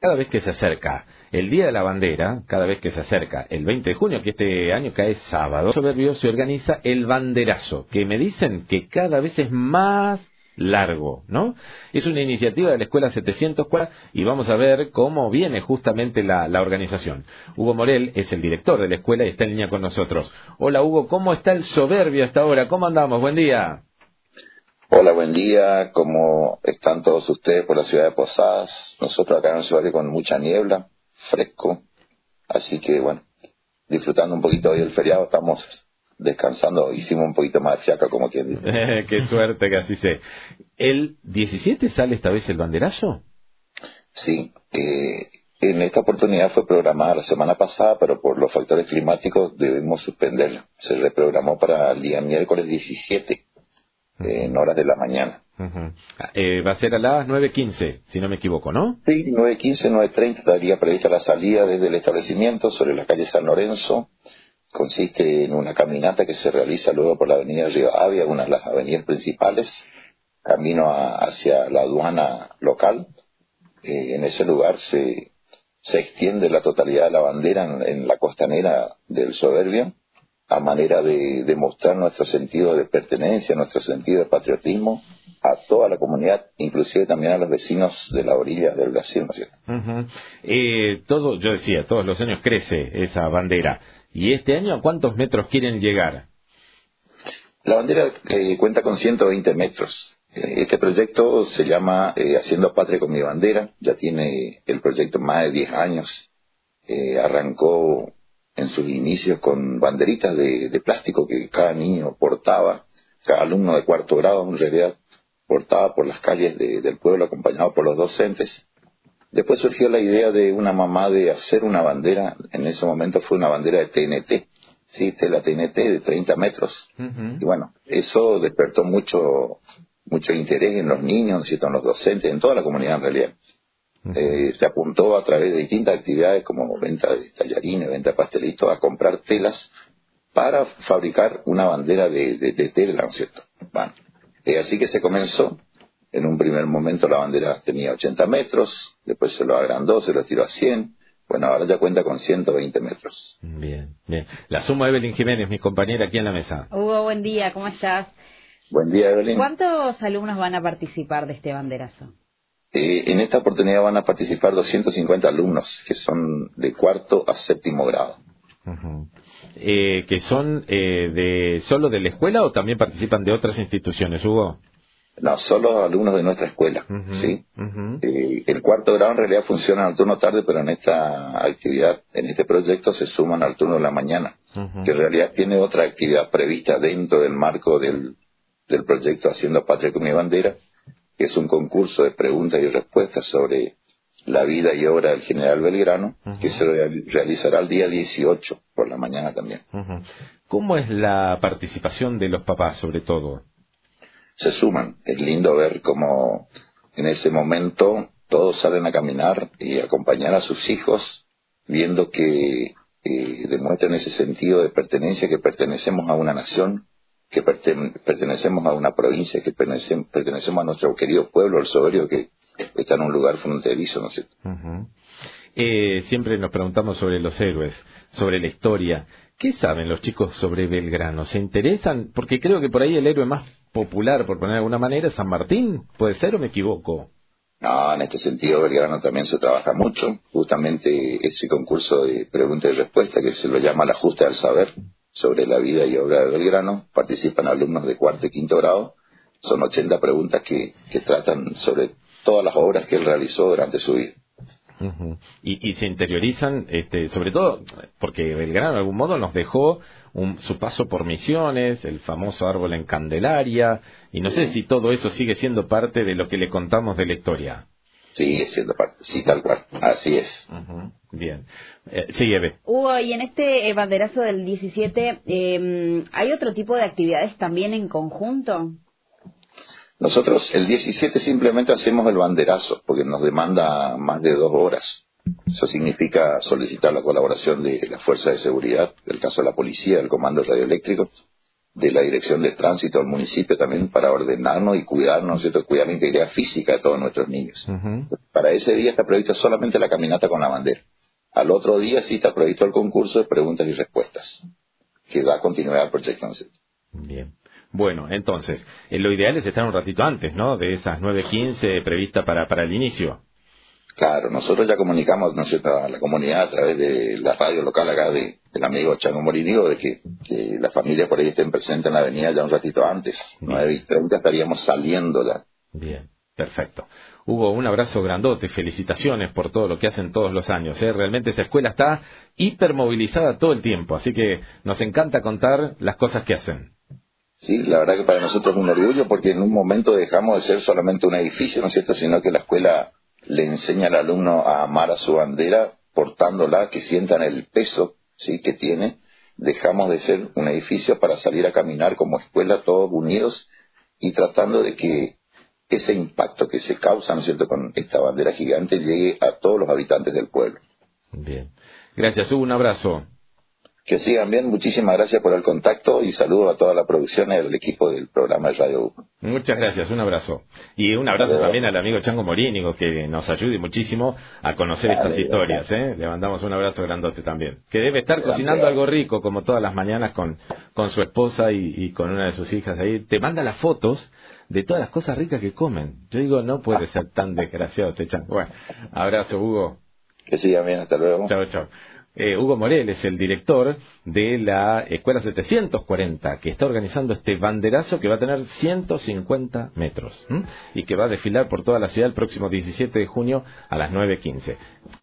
cada vez que se acerca el Día de la Bandera, cada vez que se acerca el 20 de junio, que este año cae sábado, Soberbio se organiza el banderazo, que me dicen que cada vez es más largo, ¿no? Es una iniciativa de la Escuela 704 y vamos a ver cómo viene justamente la organización. Hugo Morel es el director de la escuela y está en línea con nosotros. Hola Hugo, ¿cómo está el Soberbio hasta ahora? ¿Cómo andamos? Buen día. Hola, buen día. ¿Cómo están todos ustedes por la ciudad de Posadas? Nosotros acá en el Soberbio con mucha niebla, fresco. Así que, bueno, disfrutando un poquito hoy del feriado, estamos descansando. Hicimos un poquito más de fiaca, como quien dice. Qué suerte que así sea. ¿El 17 sale esta vez el banderazo? Sí. En esta oportunidad fue programada la semana pasada, pero por los factores climáticos debimos suspenderla. Se reprogramó para el día miércoles 17. En horas de la mañana. Va a ser a las 9:15, si no me equivoco, ¿no? Sí, 9:15, 9:30 estaría prevista la salida desde el establecimiento sobre la calle San Lorenzo. Consiste en una caminata que se realiza luego por la avenida Rivadavia, una de las avenidas principales, camino hacia la aduana local. En ese lugar se extiende la totalidad de la bandera en la costanera del Soberbio, a manera de demostrar nuestro sentido de pertenencia, nuestro sentido de patriotismo a toda la comunidad, inclusive también a los vecinos de la orilla del Brasil, ¿no es cierto? Yo decía, todos los años crece esa bandera. ¿Y este año a cuántos metros quieren llegar? La bandera cuenta con 120 metros. Este proyecto se llama Haciendo Patria con mi bandera. Ya tiene el proyecto más de 10 años. Arrancó en sus inicios con banderitas de plástico que cada niño portaba, cada alumno de cuarto grado en realidad portaba por las calles del pueblo acompañado por los docentes. Después surgió la idea de una mamá de hacer una bandera, en ese momento fue una bandera de TNT, sí, tela TNT de 30 metros. Y bueno, eso despertó mucho interés en los niños, en los docentes, en toda la comunidad en realidad. Se apuntó a través de distintas actividades como venta de tallarines, venta de pastelitos, a comprar telas para fabricar una bandera de tela, ¿no es cierto? Bueno, así que se comenzó. En un primer momento la bandera tenía 80 metros, después se lo agrandó, se lo tiró a 100. Bueno, ahora ya cuenta con 120 metros. Bien, bien. La sumo Evelyn Jiménez, mi compañera aquí en la mesa. Hugo, buen día, ¿cómo estás? Buen día, Evelyn. ¿Cuántos alumnos van a participar de este banderazo? En esta oportunidad van a participar 250 alumnos, que son de cuarto a séptimo grado. ¿Que son solo de la escuela o también participan de otras instituciones, Hugo? No, solo alumnos de nuestra escuela, ¿sí? El cuarto grado en realidad funciona al turno tarde, pero en esta actividad, en este proyecto se suman al turno de la mañana, que en realidad tiene otra actividad prevista dentro del marco del proyecto Haciendo Patria con mi bandera, que es un concurso de preguntas y respuestas sobre la vida y obra del general Belgrano, que se realizará el día 18 por la mañana también. ¿Cómo es la participación de los papás, sobre todo? Se suman. Es lindo ver cómo en ese momento todos salen a caminar y acompañar a sus hijos, viendo que demuestran ese sentido de pertenencia, que pertenecemos a una nación, que pertenecemos a una provincia, que pertenecemos a nuestro querido pueblo, el Soberbio, que está en un lugar fronterizo, ¿no es cierto? Siempre nos preguntamos sobre los héroes, sobre la historia. ¿Qué saben los chicos sobre Belgrano? ¿Se interesan? Porque creo que por ahí el héroe más popular, por poner de alguna manera, es San Martín. ¿Puede ser o me equivoco? No, en este sentido Belgrano también se trabaja mucho. Justamente ese concurso de preguntas y respuestas que se lo llama la justa del saber, sobre la vida y obra de Belgrano, participan alumnos de cuarto y quinto grado. Son 80 preguntas que tratan sobre todas las obras que él realizó durante su vida. Y se interiorizan, sobre todo, porque Belgrano de algún modo nos dejó su paso por Misiones, el famoso árbol en Candelaria, y no sé si todo eso sigue siendo parte de lo que le contamos de la historia. Sigue siendo parte, sí, tal cual, así es. Bien. Sigue, Eve. Hugo, y en este banderazo del 17, ¿hay otro tipo de actividades también en conjunto? Nosotros el 17 simplemente hacemos el banderazo, porque nos demanda más de 2 horas. Eso significa solicitar la colaboración de las fuerzas de seguridad, del caso de la policía, del comando radioeléctrico, de la Dirección de Tránsito del municipio también para ordenarnos y cuidarnos, ¿cierto? Cuidar la integridad física de todos nuestros niños. Para ese día está prevista solamente la caminata con la bandera. Al otro día sí está previsto el concurso de preguntas y respuestas, que da continuidad al proyecto, ¿no es cierto? Bien. Bueno, entonces, lo ideal es estar un ratito antes, ¿no? De esas 9:15 prevista para el inicio. Claro, nosotros ya comunicamos, ¿no es cierto?, a la comunidad a través de la radio local acá del amigo Chango Morínigo, de que las familias por ahí estén presentes en la avenida ya un ratito antes. 9:30 estaríamos saliendo ya. Bien, perfecto. Hugo, un abrazo grandote, felicitaciones por todo lo que hacen todos los años, ¿eh? Realmente esa escuela está hipermovilizada todo el tiempo, así que nos encanta contar las cosas que hacen. Sí, la verdad que para nosotros es un orgullo porque en un momento dejamos de ser solamente un edificio, ¿no es cierto?, sino que la escuela le enseña al alumno a amar a su bandera portándola, que sientan el peso, ¿sí?, que tiene. Dejamos de ser un edificio para salir a caminar como escuela todos unidos y tratando de que ese impacto que se causa, ¿no es cierto?, con esta bandera gigante llegue a todos los habitantes del pueblo. Bien. Gracias, Hugo, un abrazo. Que sigan bien, muchísimas gracias por el contacto y saludo a toda la producción y al equipo del programa de Radio Hugo. Muchas gracias, un abrazo. Y un abrazo también al amigo Chango Morínigo, que nos ayude muchísimo a conocer estas historias, ¿eh? Le mandamos un abrazo grandote también. Que debe estar cocinando algo rico, como todas las mañanas, con su esposa y con una de sus hijas ahí. Te manda las fotos de todas las cosas ricas que comen. Yo digo, no puede ser tan desgraciado este Chango. Bueno, abrazo, Hugo. Que sigan bien, hasta luego. Chao, chao. Hugo Morel es el director de la Escuela 740, que está organizando este banderazo que va a tener 150 metros y que va a desfilar por toda la ciudad el próximo 17 de junio a las 9:15.